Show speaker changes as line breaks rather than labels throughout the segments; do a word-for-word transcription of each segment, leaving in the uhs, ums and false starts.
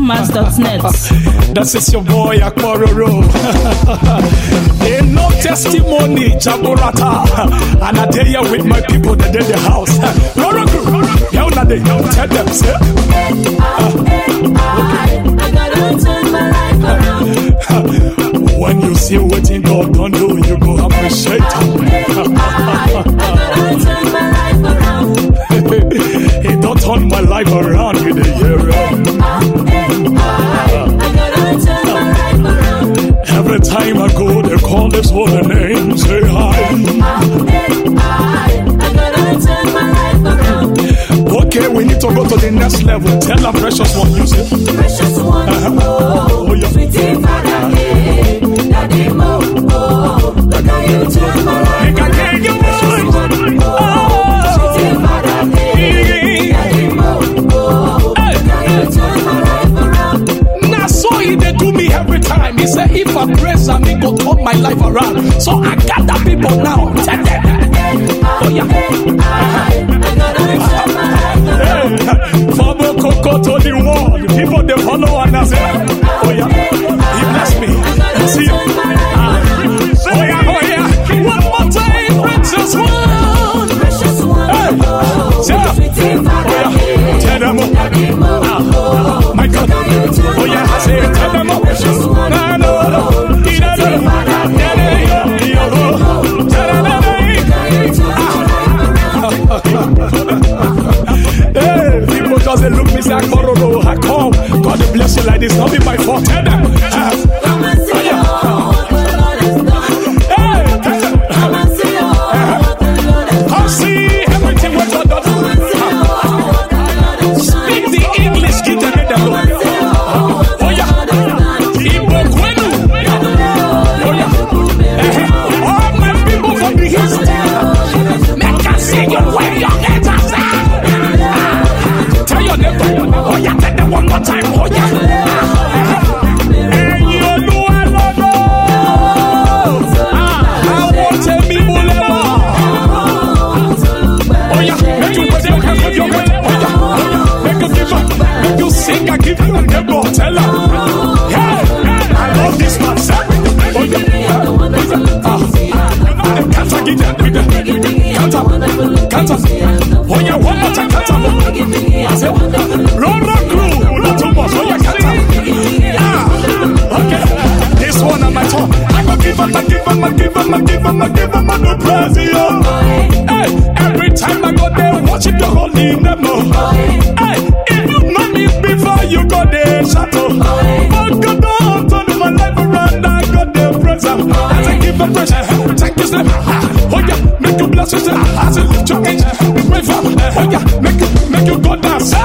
Thomas dot net.
That is your boy Akwaroro. Ain't no testimony, Jaburata. And I tell you with my people that did the house. Roro crew, yo, now they tell them, sir. I gotta turn my life around. When you see what in God don't do, you go appreciate it. I gotta turn my life around. He don't turn my life around with a year. Every time I go, they call this holy name. Say hi. Okay, we need to go to the next level. Tell our precious one, you say. Precious one, uh-huh. Oh, oh, yeah. Sweetie Father, hey, Daddy Mo, oh, look how you turn my life. Make I hear your voice. Oh, sweetie Father, hey, Daddy Mo, oh, look how you turn my life around. Now, so he they do me every time. He say, if I praise him, he go turn my life around. So I gather people now. Tell them. Oh, yeah. Uh-huh. From Coco to the world, people they follow and I say, oh yeah, he bless me. See you. Ah. Oh yeah, oh yeah. One more time, precious one. Precious one. Hey, yeah. Oh yeah, tell them up. Ah. My God. Oh yeah, I say, tell them up. No, no, no. Because they look me say, Akwaroro, I come. God bless you like this, not be my fault. Tell them. Uh, come and see oh, what the Lord has done. Hey, come and see oh, what the Lord has done. Come see everything what God does. Come and see oh, what the Lord has done. Speak the English, give them the Lord. Oh yeah. Igbo Kwenu. Oh yeah. All my people from the east. Make us see you when your heads are set. Oh yeah, take that one more time. Oh yeah. And you know I love you. I want to be bullet. Oh yeah, make you wait your hands with your weight. Oh yeah, make you give up, make you sing. I give you a neighbor. Tell her, yeah, I love this man. Oh yeah, can't I get that with the can't I, can't I? Oh yeah, one more time, can't I? I said, Roro crew, not too much. Oh yeah, can't I? Ah, okay. This one on my tongue. I go give up, I give up, I give up, I give up, I give up, I go praise you. Hey, every time I go there, worship the holy name. Hey, if you know me before you go there, shut up. Oh God, don't turn my life around. I got the praise. I say give up praise. Thank you, sir. Oh yeah, make you bless yourself. I say lift your hands. Wait for. Oh yeah, make you make you go down. I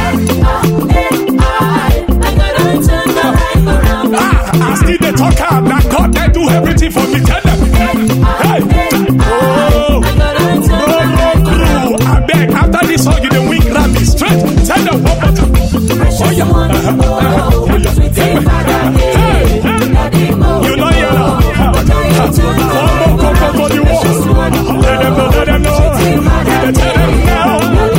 still they talk out that God they do everything for me. Tell them. Hey, oh, Roro crew. I beg after this song you the wing grab me straight. Tell them one more time. Oh yeah, uh-huh. Uh-huh. Oh yeah. Hey, you know you know. One more coco for the wall. Let them know, let them know. Tell them now.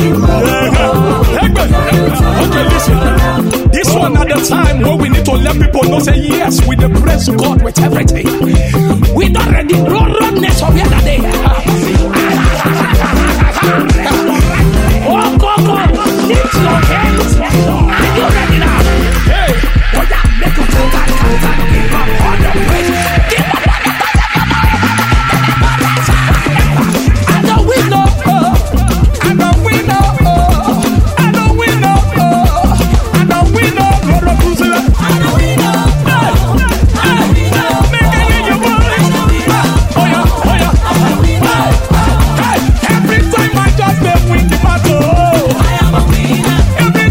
Okay, listen. This one at the time where we need to let people know, say yes, we the praise God with everything. We don't ready road nation of the other day. Oh, go, go, lift your hands. Are you ready now? Hey, oh yeah, make you feel that count and give up all the praise. Give up all the praise. I know we know, I know we know, I know we know, I know we know, Roro Cruiser. I know we know, I know we know, make I hear your voice. Oh yeah, oh yeah, hey, every time I just play with the battle, I am a winner. Every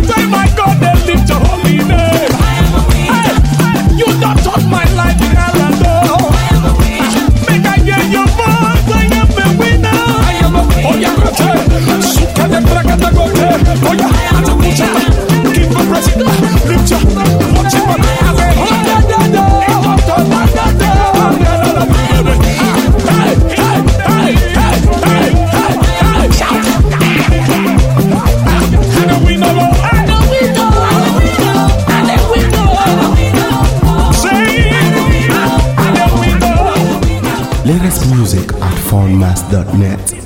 Latest music at found mass dot net.